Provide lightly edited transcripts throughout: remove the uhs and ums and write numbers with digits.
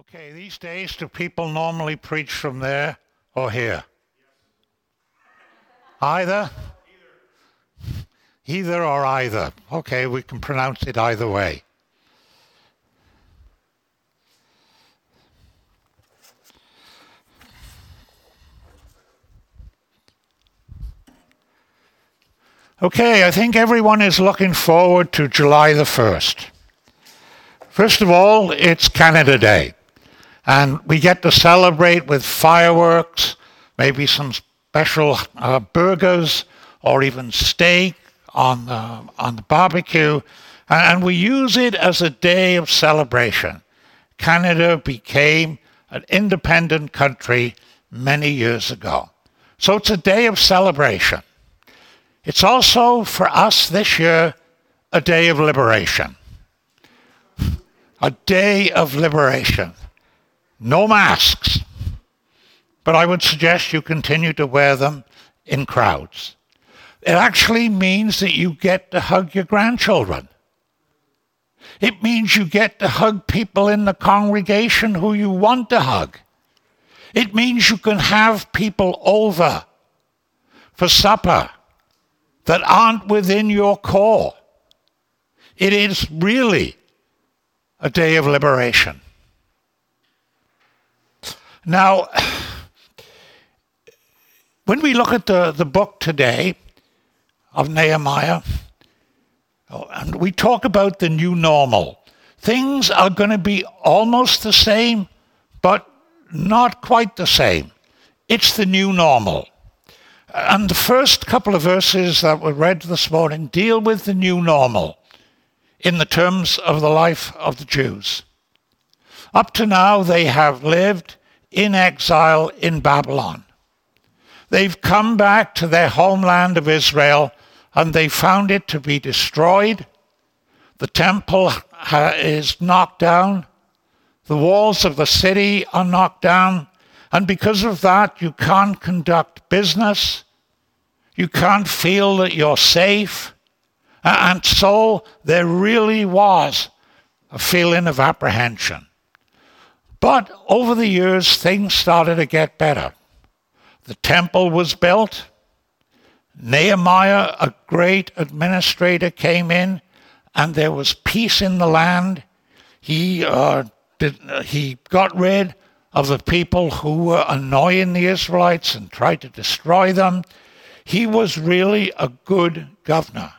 Okay, these days, do people normally preach from there or here? Either? Either or either. Okay, we can pronounce it either way. Okay, I think everyone is looking forward to July the 1st. First of all, it's Canada Day. And we get to celebrate with fireworks, maybe some special burgers, or even steak on the barbecue. And we use it as a day of celebration. Canada became an independent country many years ago. So it's a day of celebration. It's also, for us this year, a day of liberation. A day of liberation. No masks, but I would suggest you continue to wear them in crowds. It actually means that you get to hug your grandchildren. It means you get to hug people in the congregation who you want to hug. It means you can have people over for supper that aren't within your core. It is really a day of liberation. Now, when we look at the book today of Nehemiah, and we talk about the new normal, things are going to be almost the same, but not quite the same. It's the new normal. And the first couple of verses that were read this morning deal with the new normal in the terms of the life of the Jews. Up to now, they have lived in exile in Babylon. They've come back to their homeland of Israel, and they found it to be destroyed. The temple is knocked down. The walls of the city are knocked down. And because of that, you can't conduct business. You can't feel that you're safe. And so there really was a feeling of apprehension. But over the years, things started to get better. The temple was built. Nehemiah, a great administrator, came in, and there was peace in the land. He got rid of the people who were annoying the Israelites and tried to destroy them. He was really a good governor.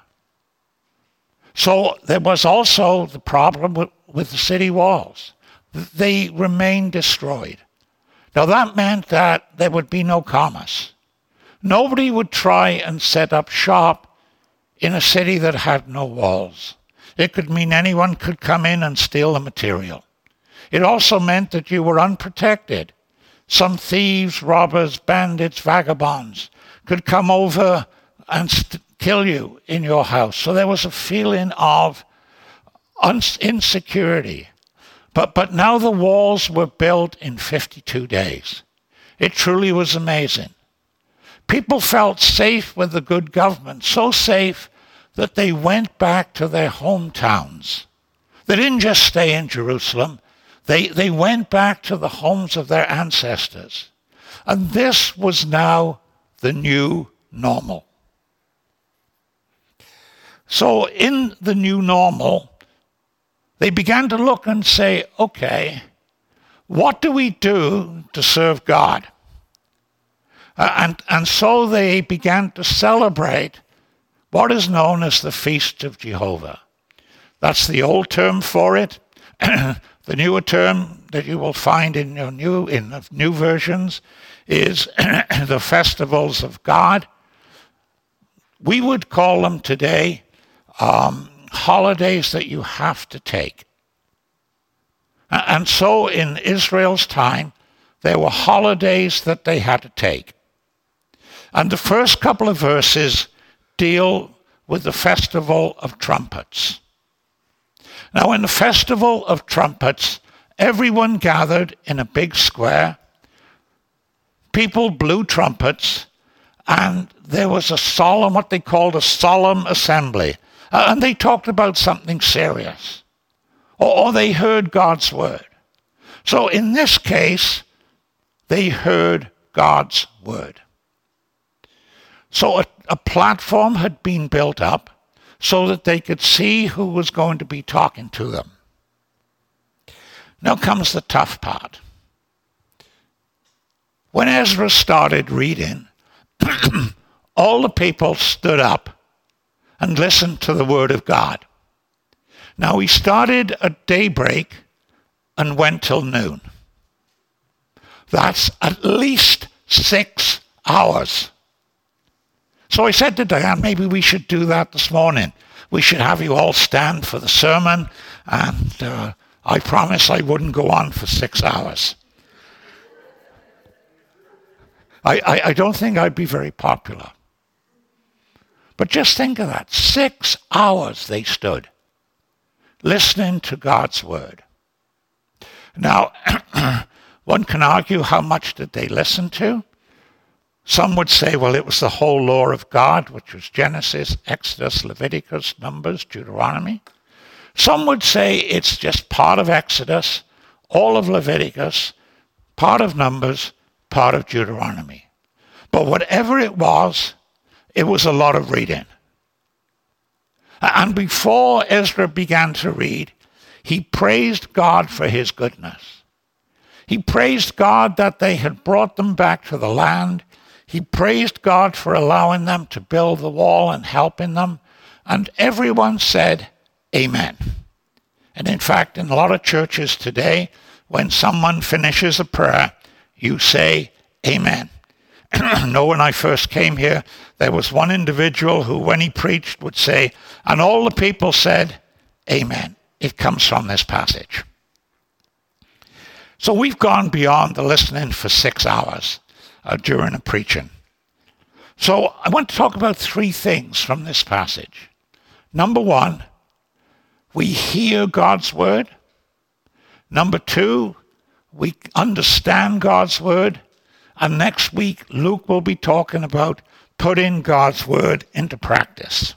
So there was also the problem with the city walls. They remained destroyed. Now that meant that there would be no commerce. Nobody would try and set up shop in a city that had no walls. It could mean anyone could come in and steal the material. It also meant that you were unprotected. Some thieves, robbers, bandits, vagabonds could come over and kill you in your house. So there was a feeling of insecurity. But now the walls were built in 52 days. It truly was amazing. People felt safe with the good government, so safe that they went back to their hometowns. They didn't just stay in Jerusalem. They went back to the homes of their ancestors. And this was now the new normal. So in the new normal, they began to look and say, okay, what do we do to serve God? And so they began to celebrate what is known as the Feast of Jehovah. That's the old term for it. The newer term that you will find in the new versions is the festivals of God. We would call them today holidays that you have to take. And so in Israel's time, there were holidays that they had to take. And the first couple of verses deal with the Festival of Trumpets. Now, in the Festival of Trumpets, everyone gathered in a big square. People blew trumpets, and there was what they called a solemn assembly. And they talked about something serious. Or they heard God's word. So in this case, they heard God's word. So a platform had been built up so that they could see who was going to be talking to them. Now comes the tough part. When Ezra started reading, all the people stood up and listened to the word of God. Now he started at daybreak and went till noon. That's at least 6 hours. So I said to Diane, maybe we should do that this morning. We should have you all stand for the sermon, and I promise I wouldn't go on for 6 hours. I don't think I'd be very popular. But just think of that. 6 hours they stood listening to God's word. Now, one can argue how much did they listen to? Some would say, well, it was the whole law of God, which was Genesis, Exodus, Leviticus, Numbers, Deuteronomy. Some would say it's just part of Exodus, all of Leviticus, part of Numbers, part of Deuteronomy. But whatever it was a lot of reading. And before Ezra began to read, he praised God for his goodness. He praised God that they had brought them back to the land. He praised God for allowing them to build the wall and helping them. And everyone said, Amen. And in fact, in a lot of churches today, when someone finishes a prayer, you say, Amen. No, when I first came here, there was one individual who, when he preached, would say, and all the people said, Amen. It comes from this passage. So we've gone beyond the listening for 6 hours during a preaching. So I want to talk about 3 things from this passage. Number 1, we hear God's word. Number 2, we understand God's word. And next week, Luke will be talking about putting God's word into practice.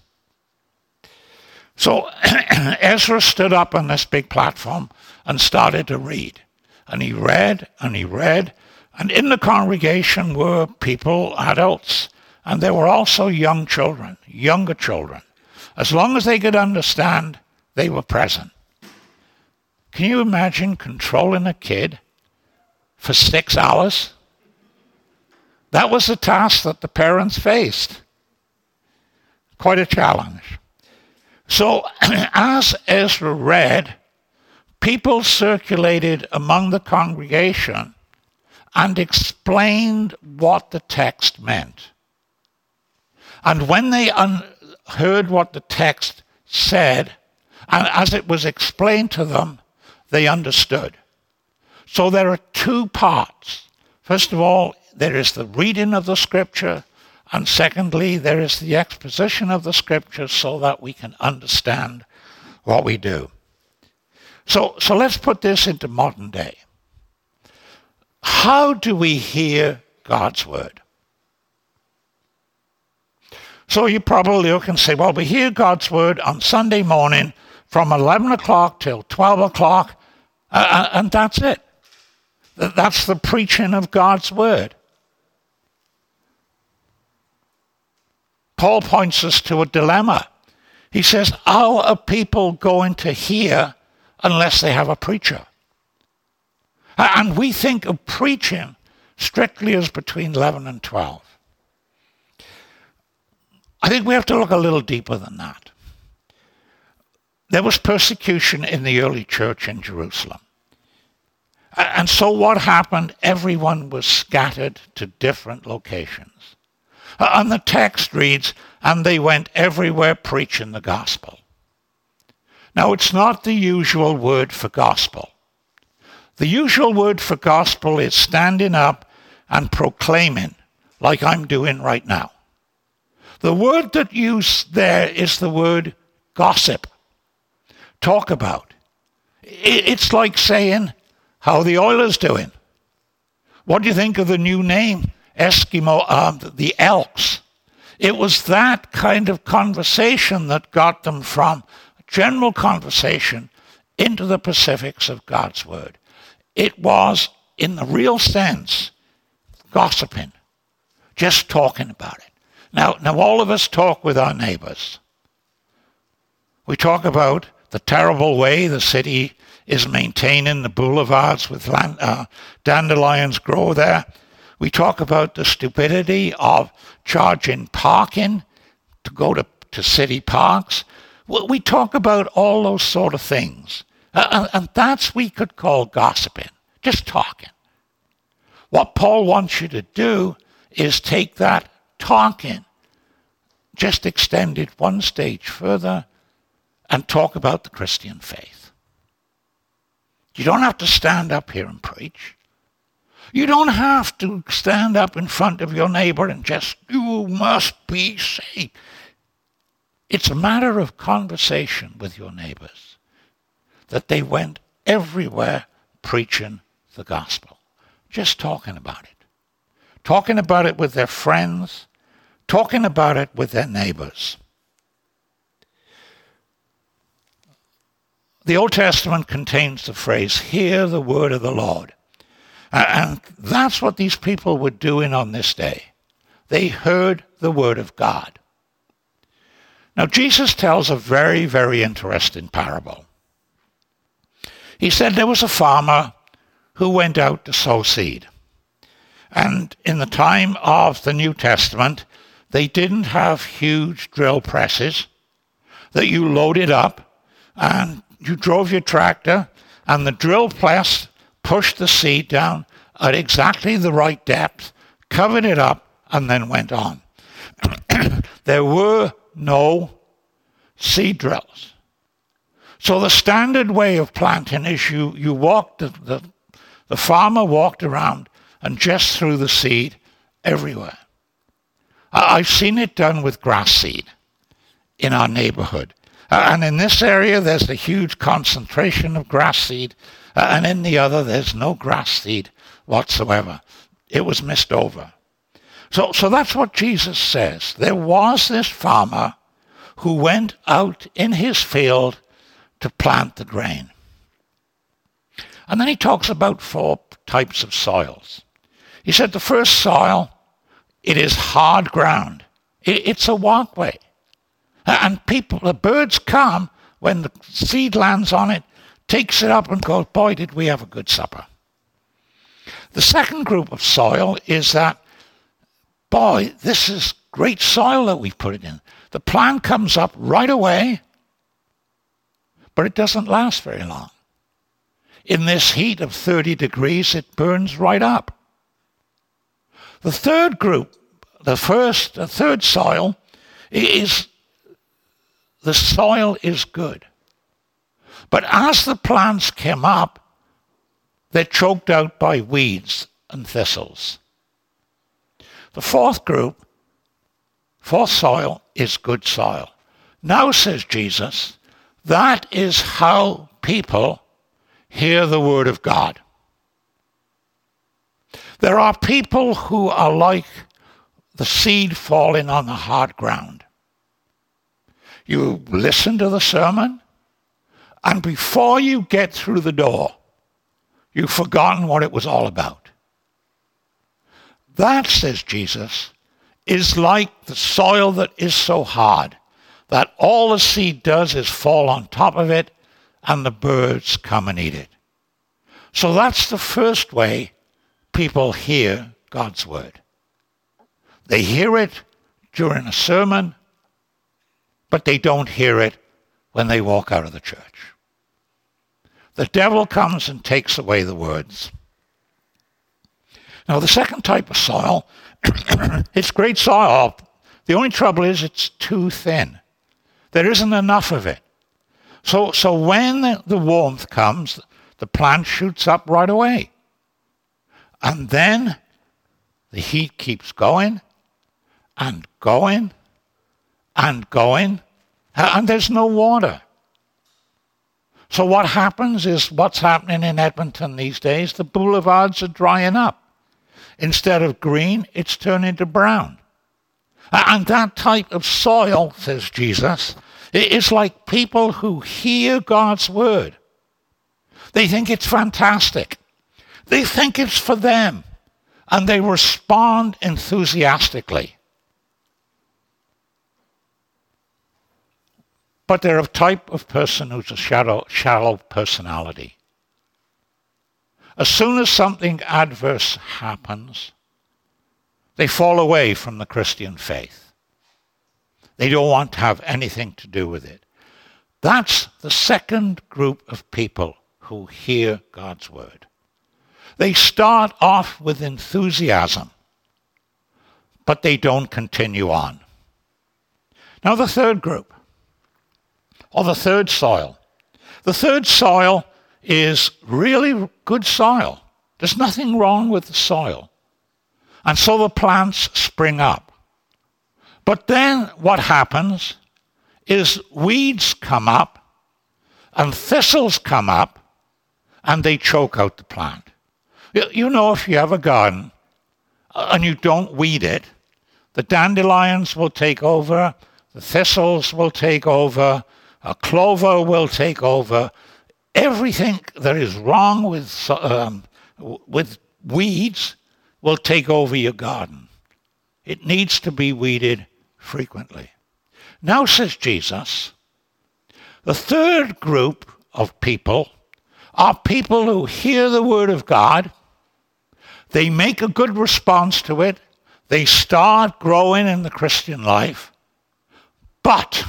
So Ezra stood up on this big platform and started to read. And he read, and he read. And in the congregation were people, adults, and there were also young children, younger children. As long as they could understand, they were present. Can you imagine controlling a kid for 6 hours? That was the task that the parents faced. Quite a challenge. So as Ezra read, people circulated among the congregation and explained what the text meant. And when they heard what the text said, and as it was explained to them, they understood. So there are 2 parts. First of all, there is the reading of the scripture, and secondly, there is the exposition of the scripture so that we can understand what we do. So let's put this into modern day. How do we hear God's word? So you probably can say, well, we hear God's word on Sunday morning from 11 o'clock till 12 o'clock, and that's it. That's the preaching of God's word. Paul points us to a dilemma. He says, how are people going to hear unless they have a preacher? And we think of preaching strictly as between 11 and 12. I think we have to look a little deeper than that. There was persecution in the early church in Jerusalem. And so what happened? Everyone was scattered to different locations. And the text reads, and they went everywhere preaching the gospel. Now, it's not the usual word for gospel. The usual word for gospel is standing up and proclaiming, like I'm doing right now. The word that used there is the word gossip. Talk about. It's like saying, how are the Oilers doing? What do you think of the new name? Eskimo, the Elks. It was that kind of conversation that got them from general conversation into the specifics of God's word. It was, in the real sense, gossiping, just talking about it. Now all of us talk with our neighbors. We talk about the terrible way the city is maintaining the boulevards with dandelions grow there. We talk about the stupidity of charging parking to go to city parks. We talk about all those sort of things. And that's we could call gossiping, just talking. What Paul wants you to do is take that talking, just extend it one stage further, and talk about the Christian faith. You don't have to stand up here and preach. You don't have to stand up in front of your neighbor and just, you must be saved. It's a matter of conversation with your neighbors, that they went everywhere preaching the gospel, just talking about it. Talking about it with their friends, talking about it with their neighbors. The Old Testament contains the phrase, hear the word of the Lord. And that's what these people were doing on this day. They heard the word of God. Now, Jesus tells a very, very interesting parable. He said there was a farmer who went out to sow seed. And in the time of the New Testament, they didn't have huge drill presses that you loaded up and you drove your tractor and the drill press pushed the seed down at exactly the right depth, covered it up, and then went on. There were no seed drills. So the standard way of planting is you walked, the farmer walked around and just threw the seed everywhere. I've seen it done with grass seed in our neighborhood. And in this area, there's a huge concentration of grass seed, and in the other, there's no grass seed whatsoever. It was missed over. So that's what Jesus says. There was this farmer who went out in his field to plant the grain. And then he talks about 4 types of soils. He said the first soil, it is hard ground. It's a walkway. And the birds come when the seed lands on it, takes it up and goes, boy, did we have a good supper. The second group of soil is that, boy, this is great soil that we put it in. The plant comes up right away, but it doesn't last very long. In this heat of 30 degrees, it burns right up. The third group, the third soil, is the soil is good. But as the plants came up, they're choked out by weeds and thistles. The fourth group, fourth soil, is good soil. Now, says Jesus, that is how people hear the word of God. There are people who are like the seed falling on the hard ground. You listen to the sermon, and before you get through the door, you've forgotten what it was all about. That, says Jesus, is like the soil that is so hard that all the seed does is fall on top of it and the birds come and eat it. So that's the first way people hear God's word. They hear it during a sermon, but they don't hear it when they walk out of the church. The devil comes and takes away the words. Now, the second type of soil, it's great soil. The only trouble is it's too thin. There isn't enough of it. So when the warmth comes, the plant shoots up right away. And then the heat keeps going and going and going, and there's no water. So what happens is what's happening in Edmonton these days, the boulevards are drying up. Instead of green, it's turning to brown. And that type of soil, says Jesus, is like people who hear God's word. They think it's fantastic. They think it's for them, and they respond enthusiastically. But they're a type of person who's a shallow personality. As soon as something adverse happens, they fall away from the Christian faith. They don't want to have anything to do with it. That's the second group of people who hear God's word. They start off with enthusiasm, but they don't continue on. Now the third group, or the third soil. The third soil is really good soil. There's nothing wrong with the soil. And so the plants spring up. But then what happens is weeds come up and thistles come up and they choke out the plant. You know, if you have a garden and you don't weed it, the dandelions will take over, the thistles will take over, a clover will take over. Everything that is wrong with weeds will take over your garden. It needs to be weeded frequently. Now, says Jesus, the third group of people are people who hear the word of God. They make a good response to it. They start growing in the Christian life. But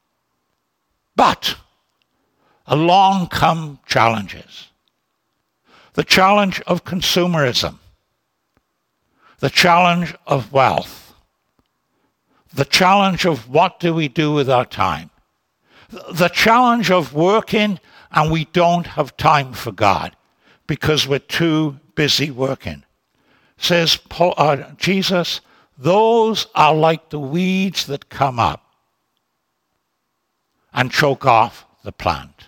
along come challenges. The challenge of consumerism. The challenge of wealth. The challenge of what do we do with our time. The challenge of working and we don't have time for God because we're too busy working. Says Jesus, those are like the weeds that come up and choke off the plant.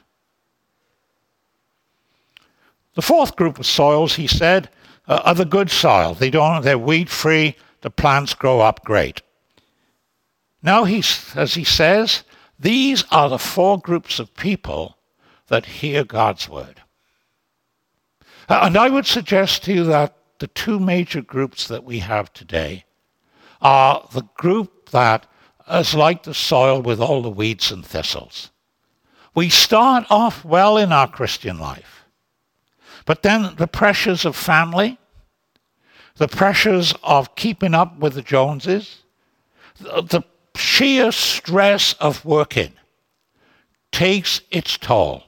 The fourth group of soils, he said, are the good soil. They're weed-free. The plants grow up great. Now, as he says, these are the four groups of people that hear God's word. And I would suggest to you that the two major groups that we have today are the group that is like the soil with all the weeds and thistles. We start off well in our Christian life, but then the pressures of family, the pressures of keeping up with the Joneses, the sheer stress of working takes its toll.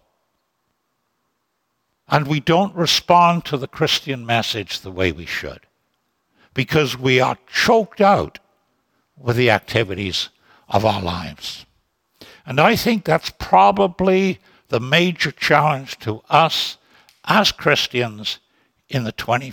And we don't respond to the Christian message the way we should because we are choked out with the activities of our lives. And I think that's probably the major challenge to us as Christians in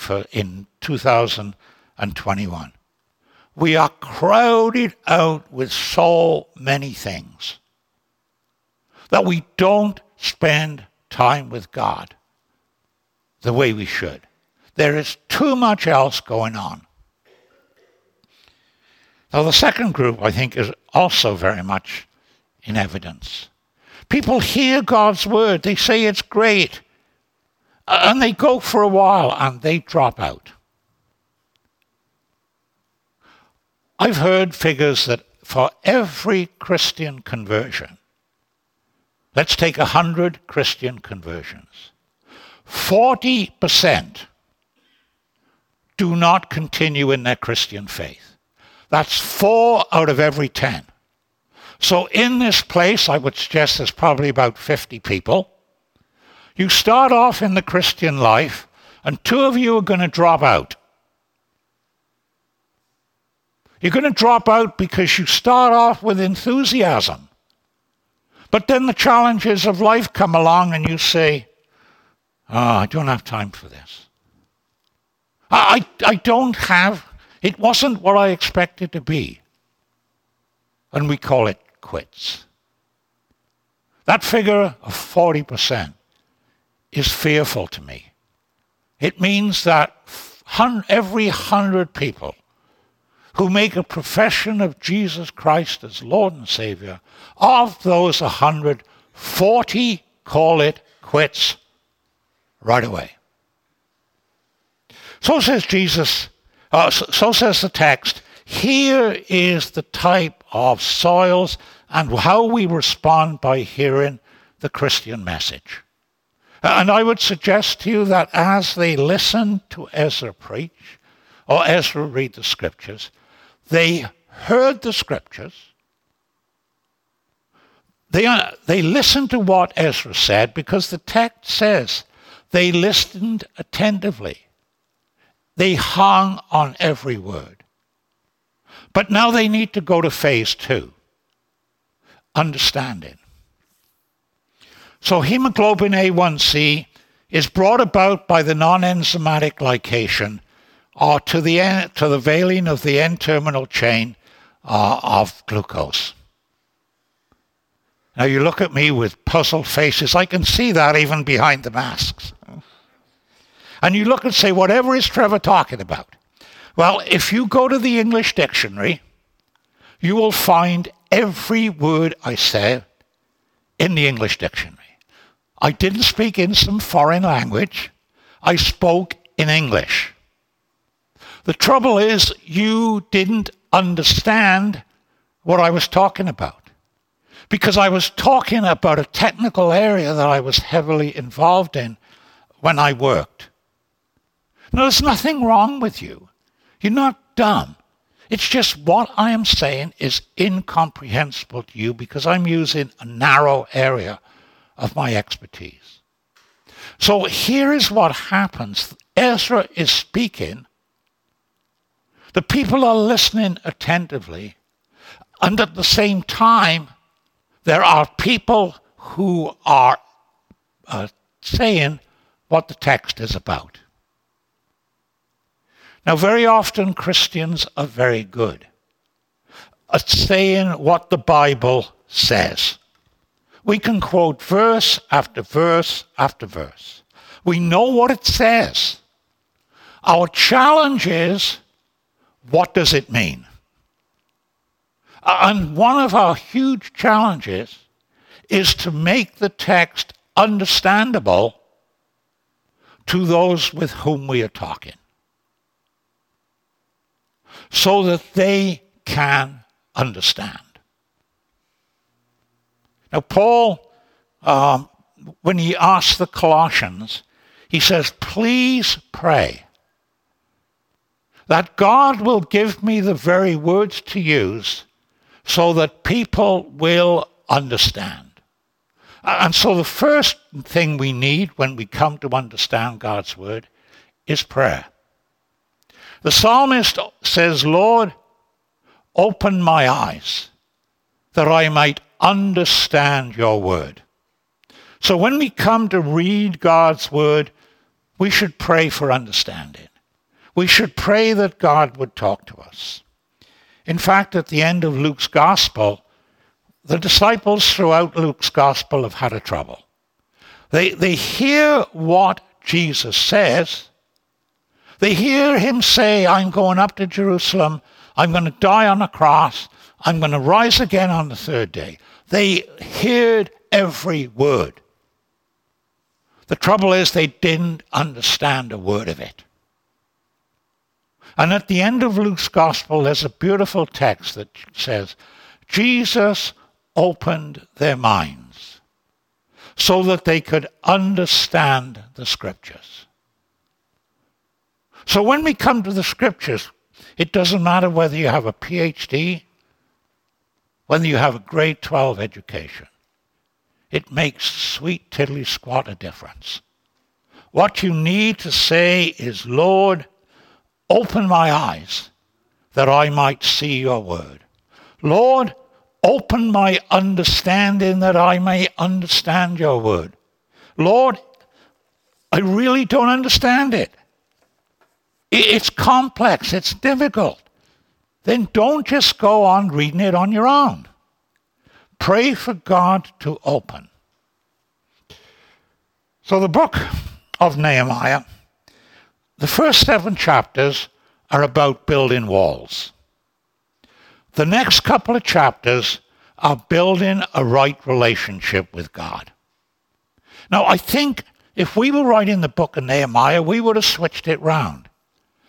2021. We are crowded out with so many things that we don't spend time with God the way we should. There is too much else going on. Now, the second group, I think, is also very much in evidence. People hear God's word. They say it's great. And they go for a while and they drop out. I've heard figures that for every Christian conversion, let's take 100 Christian conversions, 40% do not continue in their Christian faith. That's 4 out of every 10. So in this place, I would suggest there's probably about 50 people. You start off in the Christian life, and 2 of you are going to drop out. You're going to drop out because you start off with enthusiasm. But then the challenges of life come along and you say, I don't have time for this. I don't have, it wasn't what I expected to be. And we call it quits. That figure of 40% is fearful to me. It means that every 100 people who make a profession of Jesus Christ as Lord and Savior, of those 100, 40 call it quits right away. So says Jesus, so says the text, here is the type of soils and how we respond by hearing the Christian message. And I would suggest to you that as they listened to Ezra preach, or Ezra read the scriptures, they heard the scriptures, they listened to what Ezra said, because the text says they listened attentively. They hung on every word. But now they need to go to phase 2, understanding. So hemoglobin A1C is brought about by the non-enzymatic glycation or to the veiling of the N-terminal chain of glucose. Now you look at me with puzzled faces. I can see that even behind the masks. And you look and say, whatever is Trevor talking about? Well, if you go to the English dictionary, you will find every word I said in the English dictionary. I didn't speak in some foreign language. I spoke in English. The trouble is, you didn't understand what I was talking about, because I was talking about a technical area that I was heavily involved in when I worked. Now, there's nothing wrong with you. You're not dumb. It's just what I am saying is incomprehensible to you because I'm using a narrow area of my expertise. So here is what happens. Ezra is speaking. The people are listening attentively. And at the same time, there are people who are saying what the text is about. Now, very often Christians are very good at saying what the Bible says. We can quote verse after verse after verse. We know what it says. Our challenge is, what does it mean? And one of our huge challenges is to make the text understandable to those with whom we are talking, so that they can understand. Now, Paul, when he asks the Colossians, he says, please pray that God will give me the very words to use so that people will understand. And so the first thing we need when we come to understand God's word is prayer. The psalmist says, Lord, open my eyes that I might understand your word. So when we come to read God's word, we should pray for understanding. We should pray that God would talk to us. In fact, at the end of Luke's gospel, the disciples throughout Luke's gospel have had a trouble. They hear what Jesus says. They hear him say, I'm going up to Jerusalem. I'm going to die on a cross. I'm going to rise again on the third day. They heard every word. The trouble is they didn't understand a word of it. And at the end of Luke's gospel, there's a beautiful text that says, Jesus opened their minds so that they could understand the scriptures. So when we come to the scriptures, it doesn't matter whether you have a PhD, whether you have a grade 12 education. It makes sweet tiddly squat a difference. What you need to say is, Lord, open my eyes that I might see your word. Lord, open my understanding that I may understand your word. Lord, I really don't understand it. It's complex. It's difficult. Then don't just go on reading it on your own. Pray for God to open. So the book of Nehemiah, the first 7 chapters are about building walls. The next couple of chapters are building a right relationship with God. Now, I think if we were writing the book of Nehemiah, we would have switched it round.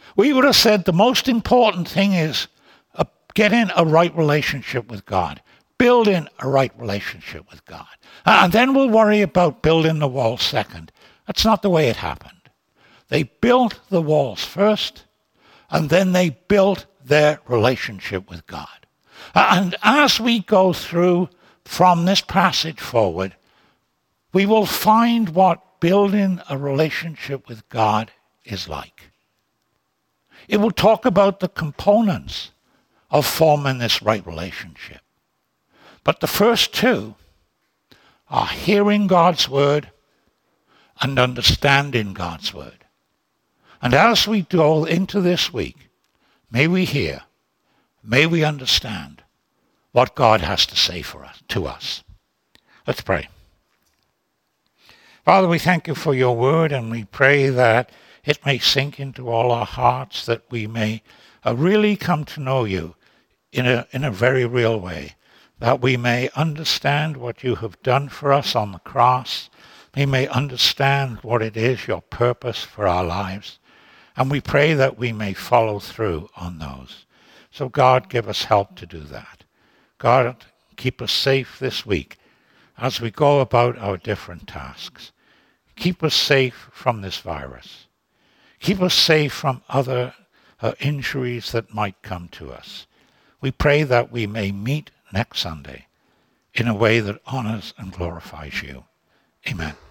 We would have said the most important thing is getting a right relationship with God, building a right relationship with God. And then we'll worry about building the wall second. That's not the way it happened. They built the walls first, and then they built their relationship with God. And as we go through from this passage forward, we will find what building a relationship with God is like. It will talk about the components of forming this right relationship. But the first two are hearing God's word and understanding God's word. And as we go into this week, may we hear, may we understand what God has to say to us. Let's pray. Father, we thank you for your word, and we pray that it may sink into all our hearts, that we may really come to know you in a very real way, that we may understand what you have done for us on the cross. We may understand what it is, your purpose for our lives. And we pray that we may follow through on those. So God, give us help to do that. God, keep us safe this week as we go about our different tasks. Keep us safe from this virus. Keep us safe from other injuries that might come to us. We pray that we may meet next Sunday in a way that honors and glorifies you. Amen.